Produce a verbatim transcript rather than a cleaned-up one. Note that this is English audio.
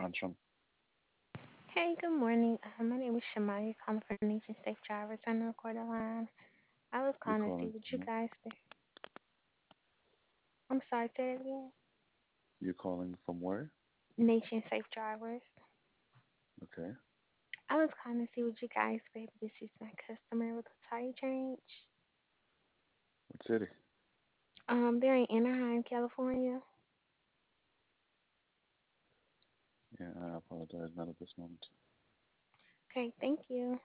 Anshan. Hey, good morning. Uh, my name is Shamaya, calling for Nation Safe Drivers on the recorded line. I was You're calling to see calling what you from guys think. I'm sorry, say it again. you're calling from where? Nation Safe Drivers. Okay. I was calling to see what you guys think. This is my customer with a tire change. What city? Um, they're in Anaheim, California. Yeah, I apologize. Not at this moment. Okay, thank you.